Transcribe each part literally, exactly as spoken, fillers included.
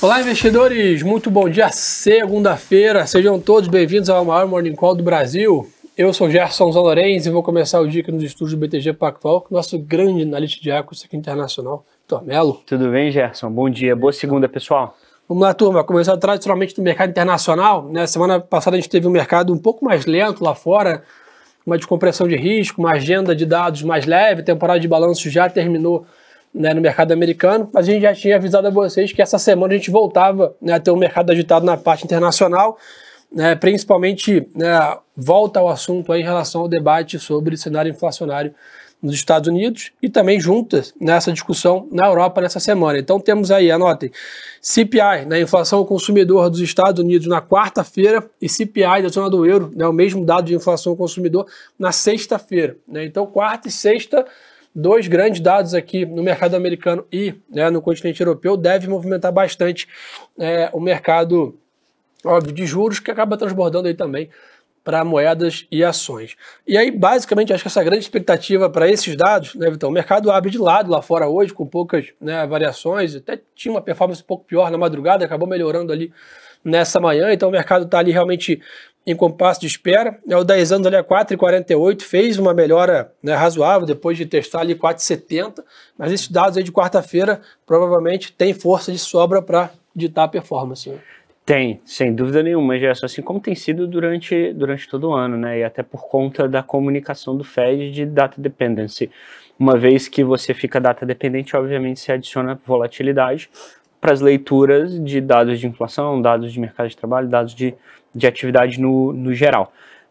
Olá, investidores! Muito bom dia, segunda-feira. Sejam todos bem-vindos ao maior Morning Call do Brasil. Eu sou Gerson Zanorenz e vou começar o dia aqui nos estúdios do B T G Pactual com o nosso grande analista de equity aqui internacional, Vitor Mello. Tudo bem, Gerson? Bom dia. Boa segunda, pessoal. Vamos lá, turma. Começar tradicionalmente do mercado internacional. Né? Semana passada a gente teve um mercado um pouco mais lento lá fora, uma descompressão de risco, uma agenda de dados mais leve, a temporada de balanço já terminou, né, no mercado americano, mas a gente já tinha avisado a vocês que essa semana a gente voltava, né, a ter um mercado agitado na parte internacional, né, principalmente, né, volta ao assunto aí em relação ao debate sobre cenário inflacionário nos Estados Unidos e também juntas nessa discussão na Europa nessa semana. Então temos aí, anotem, C P I, né, inflação ao consumidor dos Estados Unidos na quarta-feira e C P I da zona do euro, né, o mesmo dado de inflação ao consumidor na sexta-feira. Né, então quarta e sexta, dois grandes dados aqui no mercado americano e, né, no continente europeu devem movimentar bastante é, o mercado, óbvio, de juros, que acaba transbordando aí também para moedas e ações. E aí, basicamente, acho que essa grande expectativa para esses dados, né, Vitão, o mercado abre de lado lá fora hoje, com poucas, né, variações, até tinha uma performance um pouco pior na madrugada, acabou melhorando ali nessa manhã, então o mercado está ali realmente em compasso de espera. É, o dez anos ali a quatro vírgula quarenta e oito, fez uma melhora, né, razoável depois de testar ali quatro vírgula setenta, mas esses dados aí de quarta-feira provavelmente tem força de sobra para ditar a performance. Né? Tem, sem dúvida nenhuma, Gerson, assim como tem sido durante, durante todo o ano, né, e até por conta da comunicação do Fed de data dependency. Uma vez que você fica data dependente, obviamente se adiciona volatilidade para as leituras de dados de inflação, dados de mercado de trabalho, dados de, de atividade no, no geral.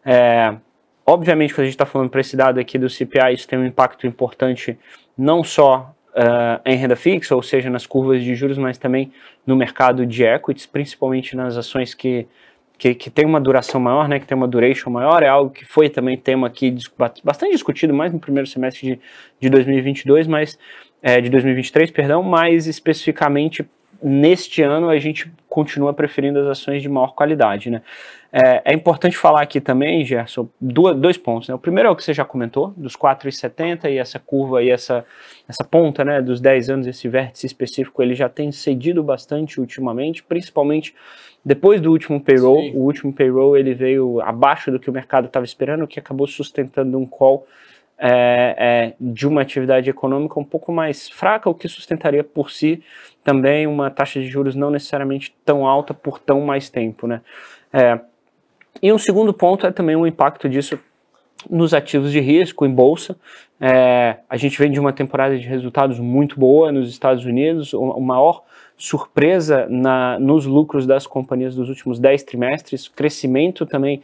É, obviamente, quando a gente está falando para esse dado aqui do C P I, isso tem um impacto importante não só Uh, em renda fixa, ou seja, nas curvas de juros, mas também no mercado de equities, principalmente nas ações que, que, que tem uma duração maior, né, que tem uma duration maior, é algo que foi também tema aqui bastante discutido, mais no primeiro semestre de, de dois mil e vinte e dois, mas, é, de dois mil e vinte e três, perdão, mais especificamente neste ano a gente continua preferindo as ações de maior qualidade, né. É, é importante falar aqui também, Gerson, dois, dois pontos, né? O primeiro é o que você já comentou, dos quatro vírgula setenta e essa curva e essa, essa ponta, né, dos dez anos, esse vértice específico, ele já tem cedido bastante ultimamente, principalmente depois do último payroll. Sim. O último payroll ele veio abaixo do que o mercado estava esperando, o que acabou sustentando um call é, é, de uma atividade econômica um pouco mais fraca, o que sustentaria por si também uma taxa de juros não necessariamente tão alta por tão mais tempo, né? É, E um segundo ponto é também o impacto disso nos ativos de risco, em bolsa. É, a gente vem de uma temporada de resultados muito boa nos Estados Unidos, a maior surpresa na, nos lucros das companhias dos últimos dez trimestres, crescimento também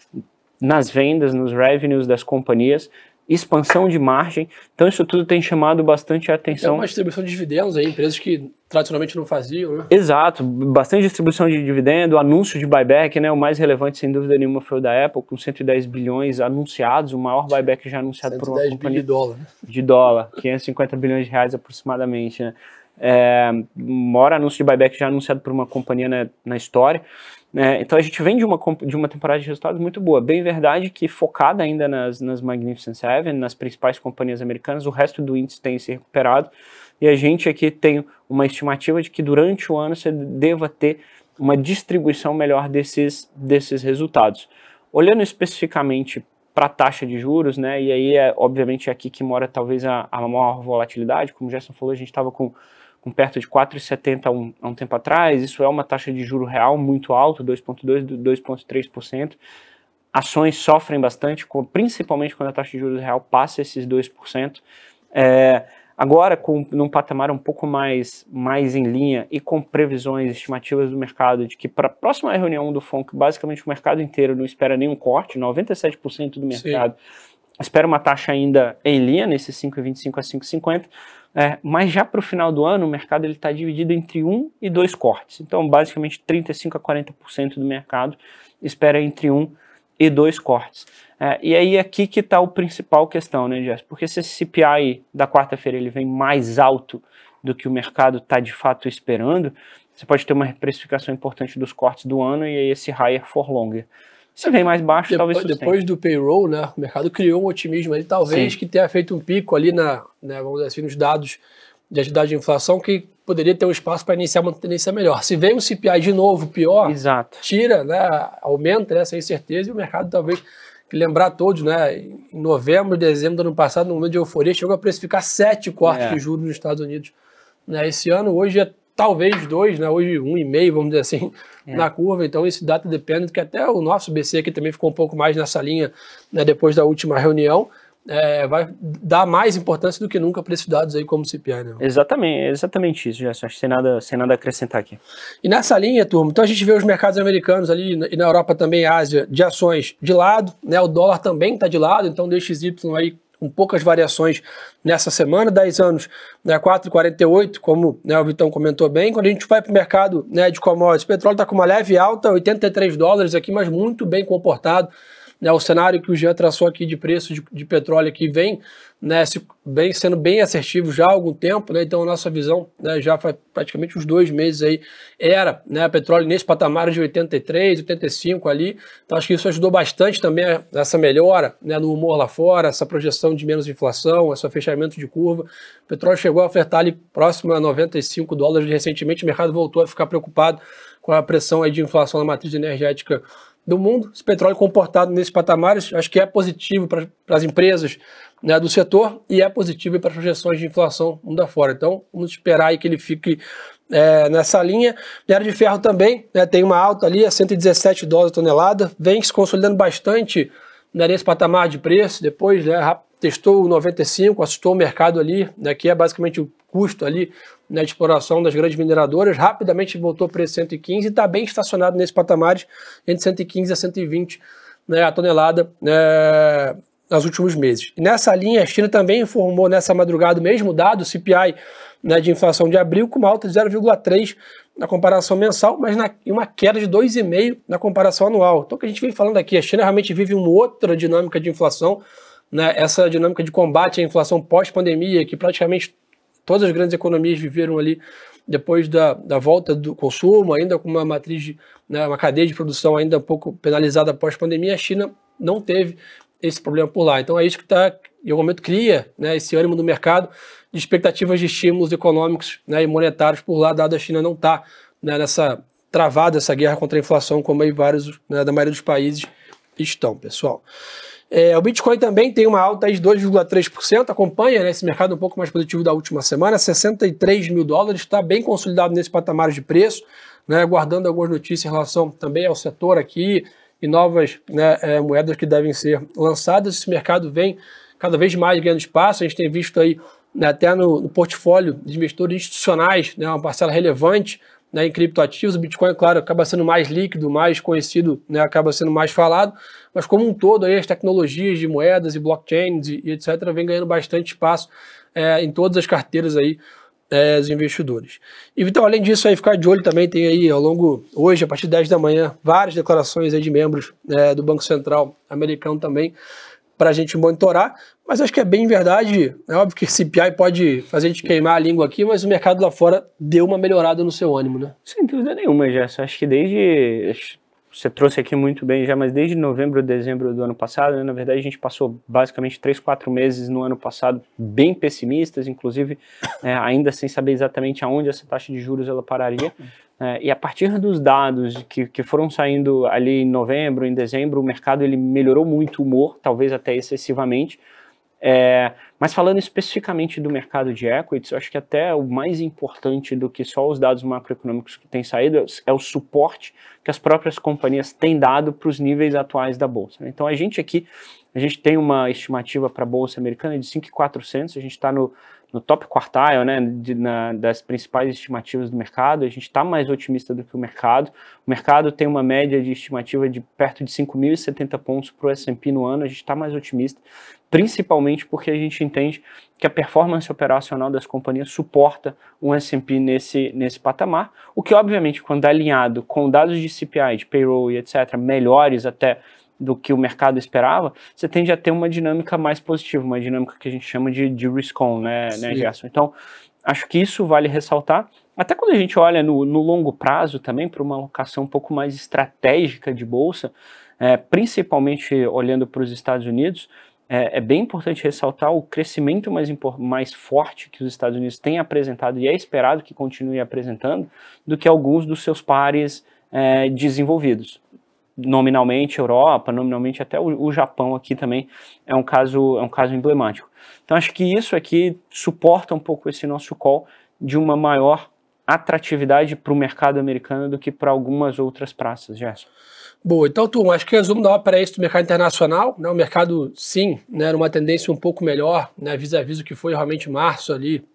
nas vendas, nos revenues das companhias, expansão de margem, então isso tudo tem chamado bastante a atenção. Tem uma distribuição de dividendos aí, empresas que tradicionalmente não faziam, né? Exato, bastante distribuição de dividendo, anúncio de buyback, né? O mais relevante sem dúvida nenhuma foi o da Apple, com cento e dez bilhões anunciados, o maior buyback já anunciado por uma companhia de dólar, né? de dólar, quinhentos e cinquenta bilhões de reais aproximadamente, né? É, o maior anúncio de buyback já anunciado por uma companhia na, na história. É, então a gente vem de uma, de uma temporada de resultados muito boa, bem verdade que focada ainda nas, nas Magnificent Seven, nas principais companhias americanas, o resto do índice tem se recuperado e a gente aqui tem uma estimativa de que durante o ano você deva ter uma distribuição melhor desses, desses resultados. Olhando especificamente para a taxa de juros, né, e aí é obviamente aqui que mora talvez a, a maior volatilidade, como o Gerson falou, a gente estava com com perto de quatro vírgula setenta há um, há um tempo atrás, isso é uma taxa de juro real muito alta, dois vírgula dois por cento, dois vírgula três por cento. Ações sofrem bastante, principalmente quando a taxa de juros real passa esses dois por cento. É, agora, com, num patamar um pouco mais, mais em linha e com previsões estimativas do mercado de que para a próxima reunião do F O N C, basicamente o mercado inteiro não espera nenhum corte, noventa e sete por cento do mercado Sim. espera uma taxa ainda em linha, nesses cinco vírgula vinte e cinco a cinco vírgula cinquenta, É, mas já para o final do ano o mercado está dividido entre um e dois cortes. Então, basicamente, trinta e cinco a quarenta por cento do mercado espera entre um e dois cortes. É, e aí aqui que está a principal questão, né, Jess? Porque se esse C P I da quarta-feira ele vem mais alto do que o mercado está de fato esperando, você pode ter uma precificação importante dos cortes do ano e aí esse higher for longer. Se vem mais baixo, depois, talvez sustente. Depois do payroll, né, o mercado criou um otimismo ali, talvez Sim. que tenha feito um pico ali na, né, vamos dizer assim, nos dados de atividade de inflação que poderia ter um espaço para iniciar uma tendência melhor. Se vem um C P I de novo pior, Exato. tira, né, aumenta essa incerteza e o mercado talvez, que lembrar todos, né, em novembro, dezembro do ano passado, no momento de euforia, chegou a precificar sete cortes É. de juros nos Estados Unidos. Né, esse ano, hoje é talvez dois, né, hoje um e meio, vamos dizer assim, é. na curva. Então esse data dependent, que até o nosso B C aqui também ficou um pouco mais nessa linha, né, depois da última reunião, É, vai dar mais importância do que nunca para esses dados aí como C P I, né? Exatamente, exatamente isso, Gerson. Acho que sem nada, sem nada a acrescentar aqui. E nessa linha, turma, então a gente vê os mercados americanos ali e na Europa também, Ásia, de ações de lado, né? O dólar também está de lado, então D X Y aí com poucas variações nessa semana, dez anos, né, quatro vírgula quarenta e oito, como, né, o Vitão comentou bem. Quando a gente vai para o mercado, né, de commodities, o petróleo está com uma leve alta, oitenta e três dólares aqui, mas muito bem comportado. Né, o cenário que o Jean traçou aqui de preço de, de petróleo aqui vem, né, se, bem, sendo bem assertivo já há algum tempo, né, então a nossa visão, né, já faz praticamente uns dois meses aí, era, né, petróleo nesse patamar de oitenta e três, oitenta e cinco ali, então acho que isso ajudou bastante também essa melhora, né, no humor lá fora, essa projeção de menos inflação, esse fechamento de curva. O petróleo chegou a ofertar ali próximo a noventa e cinco dólares recentemente, o mercado voltou a ficar preocupado com a pressão aí de inflação na matriz energética do mundo. Esse petróleo comportado nesses patamares, acho que é positivo para as empresas, né, do setor e é positivo para as projeções de inflação mundo afora. Então, vamos esperar aí que ele fique é, nessa linha. Minério de ferro também, né, tem uma alta ali a cento e dezessete dólares a tonelada, vem se consolidando bastante, né, nesse patamar de preço, depois, né, testou o noventa e cinco, assustou o mercado ali, né, que é basicamente o custo ali, né, de exploração das grandes mineradoras, rapidamente voltou para cento e quinze e está bem estacionado nesses patamares entre cento e quinze a cento e vinte, né, a tonelada, né, nos últimos meses. E nessa linha, a China também informou nessa madrugada o mesmo dado, o C P I, né, de inflação de abril, com uma alta de zero vírgula três na comparação mensal, mas na, uma queda de dois vírgula cinco na comparação anual. Então, o que a gente vem falando aqui, a China realmente vive uma outra dinâmica de inflação, né, essa dinâmica de combate à inflação pós-pandemia, que praticamente todas as grandes economias viveram ali depois da, da volta do consumo, ainda com uma matriz, de, né, uma cadeia de produção ainda um pouco penalizada pós-pandemia, a China não teve esse problema por lá. Então é isso que está, em algum momento, cria, né, esse ânimo no mercado de expectativas de estímulos econômicos, né, e monetários por lá, dado a China não estar, né, nessa travada, essa guerra contra a inflação, como aí vários, né, da maioria dos países estão, pessoal. É, o Bitcoin também tem uma alta aí de dois vírgula três por cento, acompanha, né, esse mercado um pouco mais positivo da última semana, sessenta e três mil dólares, está bem consolidado nesse patamar de preço, né, guardando algumas notícias em relação também ao setor aqui e novas, né, é, moedas que devem ser lançadas. Esse mercado vem cada vez mais ganhando espaço, a gente tem visto aí, né, até no, no portfólio de investidores institucionais, né, uma parcela relevante, né, em criptoativos. O Bitcoin, claro, acaba sendo mais líquido, mais conhecido, né, acaba sendo mais falado, mas como um todo aí as tecnologias de moedas e blockchains e, e etcétera vem ganhando bastante espaço é, em todas as carteiras aí é, dos investidores. E então, além disso aí, ficar de olho também, tem aí ao longo, hoje, a partir de dez da manhã, várias declarações aí de membros é, do Banco Central americano também, para a gente monitorar, mas acho que é bem verdade, é óbvio que C P I pode fazer a gente queimar a língua aqui, mas o mercado lá fora deu uma melhorada no seu ânimo, né? Sem dúvida nenhuma, Gerson. Acho que desde, você trouxe aqui muito bem já, mas desde novembro, dezembro do ano passado, né, na verdade a gente passou basicamente três, quatro meses no ano passado bem pessimistas, inclusive é, ainda sem saber exatamente aonde essa taxa de juros ela pararia. É, e a partir dos dados que, que foram saindo ali em novembro, em dezembro, o mercado ele melhorou muito o humor, talvez até excessivamente. É, mas falando especificamente do mercado de equities, eu acho que até o mais importante do que só os dados macroeconômicos que têm saído é o suporte que as próprias companhias têm dado para os níveis atuais da Bolsa. Então a gente aqui, a gente tem uma estimativa para a Bolsa Americana de cinco mil e quatrocentos, a gente está no no top quartile, né, de, na, das principais estimativas do mercado. A gente está mais otimista do que o mercado. O mercado tem uma média de estimativa de perto de cinco mil e setenta pontos para o S and P no ano. A gente está mais otimista, principalmente porque a gente entende que a performance operacional das companhias suporta um S and P nesse, nesse patamar, o que obviamente quando é alinhado com dados de C P I, de payroll e etcétera, melhores até do que o mercado esperava, você tende a ter uma dinâmica mais positiva, uma dinâmica que a gente chama de, de risk-on, né, né, Gerson? Então, acho que isso vale ressaltar. Até quando a gente olha no, no longo prazo também, para uma alocação um pouco mais estratégica de bolsa, é, principalmente olhando para os Estados Unidos, é, é bem importante ressaltar o crescimento mais, mais forte que os Estados Unidos têm apresentado e é esperado que continue apresentando do que alguns dos seus pares é, desenvolvidos. Nominalmente Europa, nominalmente até o, o Japão aqui também é um caso, é um caso emblemático. Então acho que isso aqui suporta um pouco esse nosso call de uma maior atratividade para o mercado americano do que para algumas outras praças, Gerson. Boa, então, turma, acho que o resumo da ópera é isso do mercado internacional, né? O mercado, sim, né, numa tendência um pouco melhor, né, vis-a-vis o que foi realmente março ali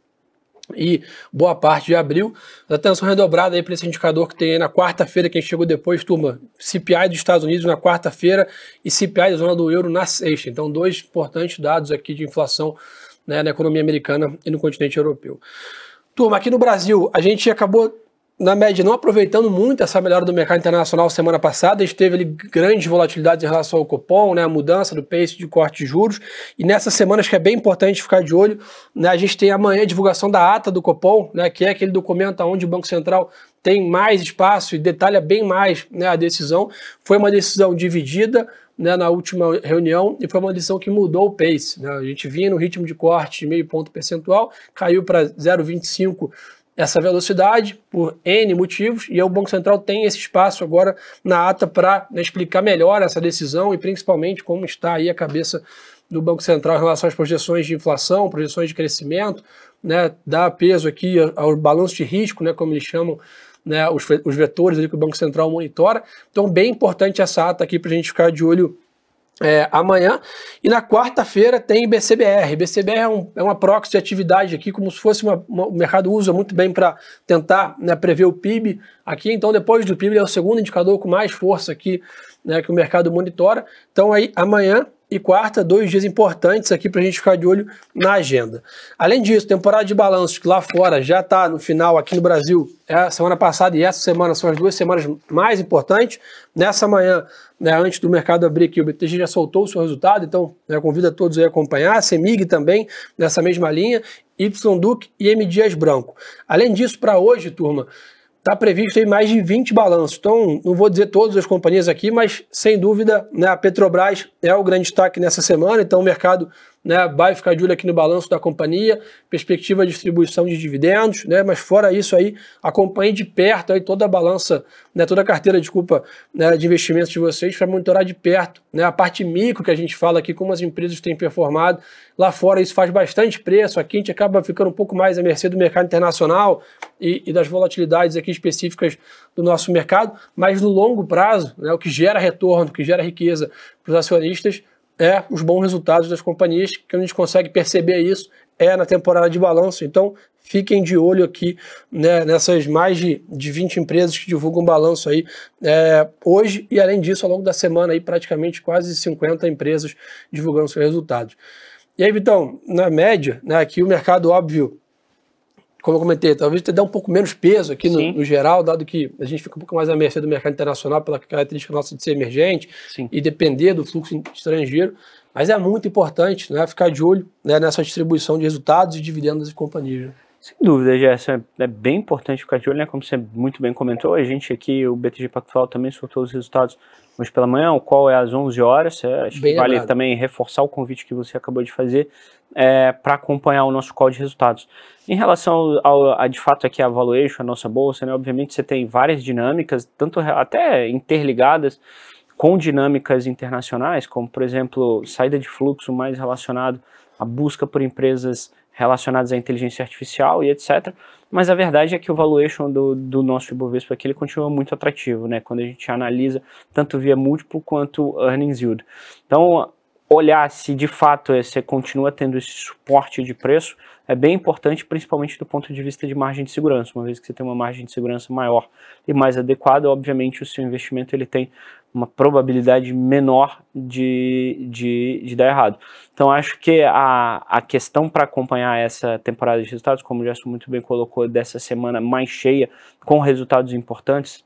e boa parte de abril. Atenção redobrada aí para esse indicador que tem aí na quarta-feira, quem chegou depois, turma, C P I dos Estados Unidos na quarta-feira e C P I da zona do euro na sexta. Então, dois importantes dados aqui de inflação, né, na economia americana e no continente europeu. Turma, aqui no Brasil, a gente acabou, na média, não aproveitando muito essa melhora do mercado internacional semana passada. A gente teve ali grandes volatilidades em relação ao Copom, né, a mudança do pace de corte de juros. E nessas semanas que é bem importante ficar de olho, né, a gente tem amanhã a divulgação da ata do Copom, né, que é aquele documento onde o Banco Central tem mais espaço e detalha bem mais, né, a decisão. Foi uma decisão dividida, né, na última reunião, e foi uma decisão que mudou o pace, né? A gente vinha no ritmo de corte de meio ponto percentual, caiu para zero vírgula vinte e cinco essa velocidade por N motivos, e aí o Banco Central tem esse espaço agora na ata para, né, explicar melhor essa decisão e principalmente como está aí a cabeça do Banco Central em relação às projeções de inflação, projeções de crescimento, né, dá peso aqui ao balanço de risco, né, como eles chamam, né, os, os vetores ali que o Banco Central monitora. Então, bem importante essa ata aqui para a gente ficar de olho é, amanhã. E na quarta-feira tem B C B R. B C B R é, um, é uma proxy de atividade aqui, como se fosse uma, uma, o mercado usa muito bem para tentar, né, prever o P I B aqui. Então, depois do P I B, é o segundo indicador com mais força aqui, né, que o mercado monitora. Então, aí amanhã e quarta, dois dias importantes aqui para a gente ficar de olho na agenda. Além disso, temporada de balanços que lá fora já está no final, aqui no Brasil, é a semana passada e essa semana são as duas semanas mais importantes. Nessa manhã, né, antes do mercado abrir aqui, o B T G já soltou o seu resultado, então, né, convido a todos aí a acompanhar, a CEMIG também, nessa mesma linha, Y Duc e M. Dias Branco. Além disso, para hoje, turma, está previsto aí mais de vinte balanços. Então, não vou dizer todas as companhias aqui, mas sem dúvida, né, a Petrobras é o grande destaque nessa semana. Então, o mercado, né, vai ficar de olho aqui no balanço da companhia, perspectiva de distribuição de dividendos, né, mas fora isso aí, acompanhe de perto aí toda a balança, né, toda a carteira, desculpa, né, de investimentos de vocês para monitorar de perto, né, a parte micro que a gente fala aqui, como as empresas têm performado. Lá fora isso faz bastante preço, aqui a gente acaba ficando um pouco mais à mercê do mercado internacional e, e das volatilidades aqui específicas do nosso mercado, mas no longo prazo, né, o que gera retorno, o que gera riqueza para os acionistas é os bons resultados das companhias, que a gente consegue perceber isso é na temporada de balanço. Então, fiquem de olho aqui, né, nessas mais de, de vinte empresas que divulgam balanço aí é, hoje, e além disso, ao longo da semana, aí, praticamente quase cinquenta empresas divulgando seus resultados. E aí, Vitão, na média, né, aqui o mercado, óbvio, como eu comentei, talvez te dê um pouco menos peso aqui no, no geral, dado que a gente fica um pouco mais à mercê do mercado internacional pela característica nossa de ser emergente. Sim. E depender do fluxo estrangeiro, mas é muito importante, né, ficar de olho, né, nessa distribuição de resultados e dividendos das companhias. Sem dúvida, Gerson, é bem importante ficar de olho, né? Como você muito bem comentou, a gente aqui, o B T G Pactual também soltou os resultados hoje pela manhã, o qual é às onze horas, é, acho bem que vale lembrado. Também reforçar o convite que você acabou de fazer é, para acompanhar o nosso call de resultados. Em relação ao, a, de fato, aqui a valuation, a nossa bolsa, né? Obviamente você tem várias dinâmicas, tanto até interligadas, com dinâmicas internacionais, como, por exemplo, saída de fluxo mais relacionado à busca por empresas relacionadas à inteligência artificial e etcétera. Mas a verdade é que o valuation do, do nosso Ibovespa aqui ele continua muito atrativo, né? Quando a gente analisa tanto via múltiplo quanto earnings yield. Então, olhar se de fato você continua tendo esse suporte de preço é bem importante, principalmente do ponto de vista de margem de segurança. Uma vez que você tem uma margem de segurança maior e mais adequada, obviamente o seu investimento ele tem uma probabilidade menor de, de, de dar errado. Então acho que a, a questão para acompanhar essa temporada de resultados, como o Gerson muito bem colocou, dessa semana mais cheia, com resultados importantes,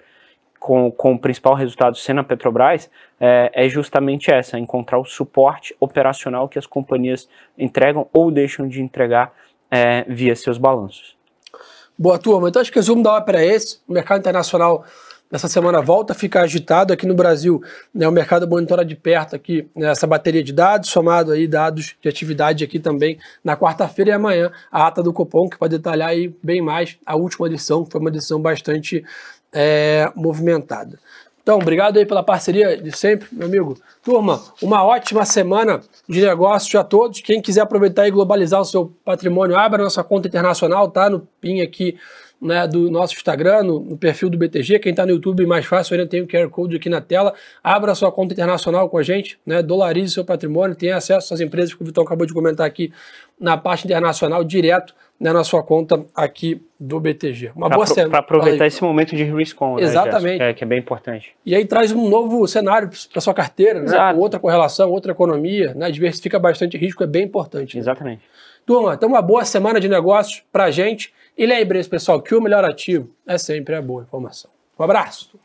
com, com o principal resultado sendo a Petrobras, é, é justamente essa, encontrar o suporte operacional que as companhias entregam ou deixam de entregar é, via seus balanços. Boa, turma. Então acho que o resumo da ópera é esse. O mercado internacional nessa semana volta a ficar agitado aqui no Brasil, né, o mercado monitora de perto aqui, né, essa bateria de dados, somado aí dados de atividade aqui também na quarta-feira e amanhã a ata do Copom, que vai detalhar aí bem mais a última edição, que foi uma edição bastante é, movimentada. Então, obrigado aí pela parceria de sempre, meu amigo. Turma, uma ótima semana de negócios a todos. Quem quiser aproveitar e globalizar o seu patrimônio, abra nossa conta internacional, tá no pin aqui, né, do nosso Instagram, no, no perfil do B T G. Quem está no YouTube, mais fácil, ainda tem o Q R Code aqui na tela. Abra sua conta internacional com a gente, né, dolarize seu patrimônio, tenha acesso às empresas que o Vitão acabou de comentar aqui na parte internacional, direto, né, na sua conta aqui do B T G. Uma pra boa semana. Para aproveitar esse momento de risk-on, né, exatamente. Que é, que é bem importante. E aí traz um novo cenário para sua carteira, né, com outra correlação, outra economia, né, diversifica bastante risco, é bem importante. Né? Exatamente. Turma, então uma boa semana de negócios pra gente. E lembre-se, pessoal, que o melhor ativo é sempre a boa informação. Um abraço!